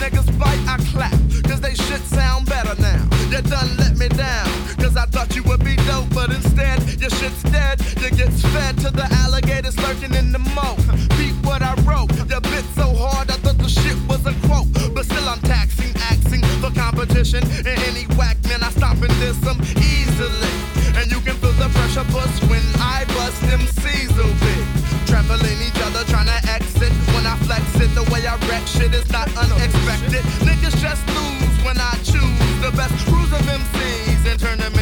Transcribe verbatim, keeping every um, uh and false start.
niggas bite, I clap, cause they shit sound better now. You done let me down, cause I thought you would be dope, but instead, your shit's dead. You get fed to the alligators lurking in the moat. Beat what I wrote, you bit so hard I thought the shit was a quote. But still I'm taxing, axing for competition. And any whack man I stop and diss them easily. And you can feel the pressure bust when I bust them C's will be trampling each other, trying to exit. When I flex it, the way I wreck shit is not unexpected. Niggas just lose when I choose the best crews of M Cs and turn them